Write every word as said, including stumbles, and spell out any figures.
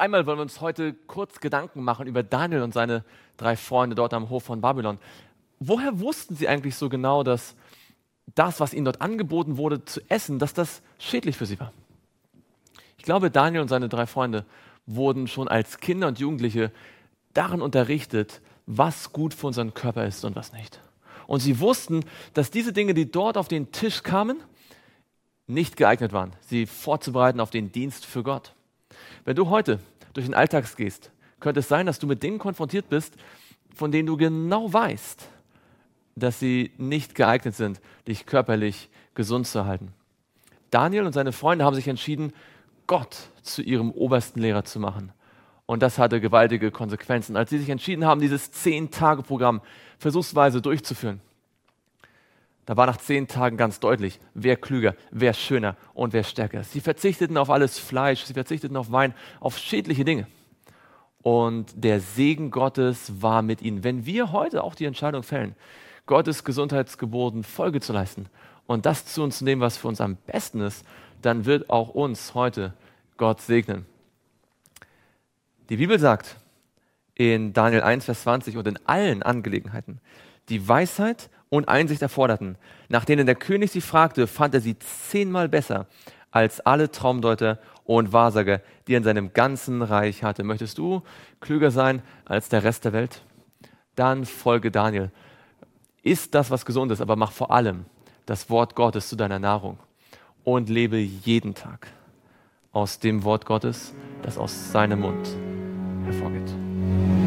einmal wollen wir uns heute kurz Gedanken machen über Daniel und seine drei Freunde dort am Hof von Babylon. Woher wussten sie eigentlich so genau, dass das, was ihnen dort angeboten wurde zu essen, dass das schädlich für sie war? Ich glaube, Daniel und seine drei Freunde wurden schon als Kinder und Jugendliche darin unterrichtet, was gut für unseren Körper ist und was nicht. Und sie wussten, dass diese Dinge, die dort auf den Tisch kamen, nicht geeignet waren, sie vorzubereiten auf den Dienst für Gott. Wenn du heute durch den Alltag gehst, könnte es sein, dass du mit Dingen konfrontiert bist, von denen du genau weißt, dass sie nicht geeignet sind, dich körperlich gesund zu halten. Daniel und seine Freunde haben sich entschieden, Gott zu ihrem obersten Lehrer zu machen. Und das hatte gewaltige Konsequenzen, als sie sich entschieden haben, dieses Zehn-Tage-Programm versuchsweise durchzuführen. Da war nach zehn Tagen ganz deutlich, wer klüger, wer schöner und wer stärker ist. Sie verzichteten auf alles Fleisch, sie verzichteten auf Wein, auf schädliche Dinge. Und der Segen Gottes war mit ihnen. Wenn wir heute auch die Entscheidung fällen, Gottes Gesundheitsgeboten Folge zu leisten und das zu uns nehmen, was für uns am besten ist, dann wird auch uns heute Gott segnen. Die Bibel sagt in Daniel eins, Vers zwanzig, und in allen Angelegenheiten, die Weisheit und Einsicht erforderten, nach denen der König sie fragte, fand er sie zehnmal besser als alle Traumdeuter und Wahrsager, die er in seinem ganzen Reich hatte. Möchtest du klüger sein als der Rest der Welt? Dann folge Daniel. Iss das, was gesund ist, aber mach vor allem das Wort Gottes zu deiner Nahrung und lebe jeden Tag aus dem Wort Gottes, das aus seinem Mund hervorgeht.